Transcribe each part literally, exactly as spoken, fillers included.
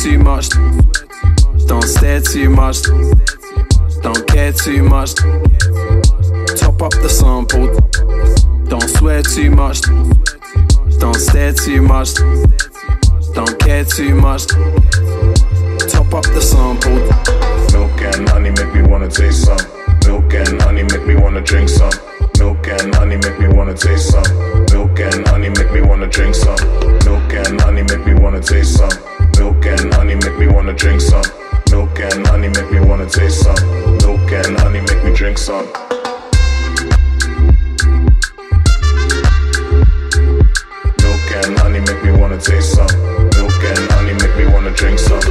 too much. Don't stare too much. Don't care too much. Top up the sample. Don't swear too much. Don't stare too much. Don't care too much. Top up the sample. Milk and honey make me wanna taste some. Milk and honey make me wanna drink some. Milk and honey make me wanna taste some. Milk and honey make me wanna drink some. Milk and honey make me wanna taste some. Milk and honey make me wanna drink some. Milk and honey make me wanna taste some. Milk and honey make me drink some. Milk and honey make me wanna taste some. Milk and honey make me wanna drink some.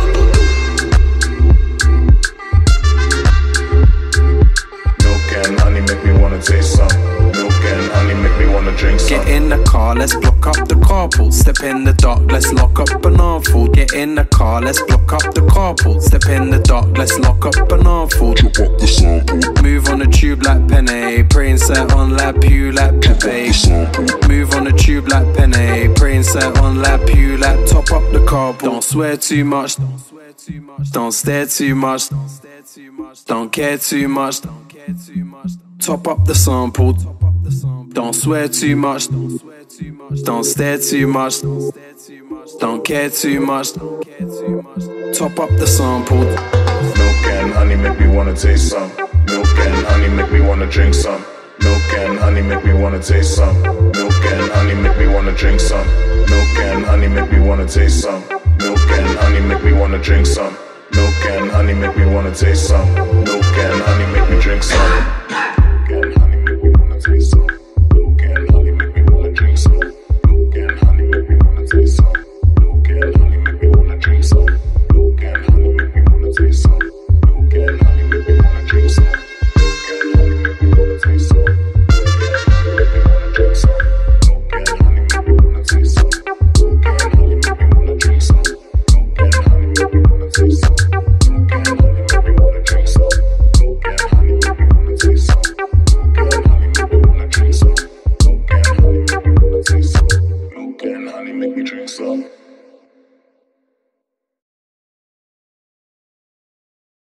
Milk and honey make me wanna taste some. Milk and honey make me wanna drink some. Get in the car, let's block up the carpool. Step in the dark, let's lock up banana food. Get in the car, let's block up the carpool. Step in the dark, let's lock up banana food. Chop up the sample. Move on the tube like Penne. Praying set on La Pew like Pepe. Move on the tube like Penne. Praying set on La Pew like top up the carpool. Don't swear too much. Don't stare too much. Don't care too much. Top up the sample. Don't swear too much. Don't stare too much. Don't care too much. Top up the sample. Milk and honey make me wanna taste some. Milk and honey make me wanna drink some. Milk and honey make me wanna taste some. Milk and honey make me wanna drink some. Milk and honey make me wanna taste some. Milk and honey make me wanna drink some. Milk and honey make me wanna taste some. Milk and honey make me drink some.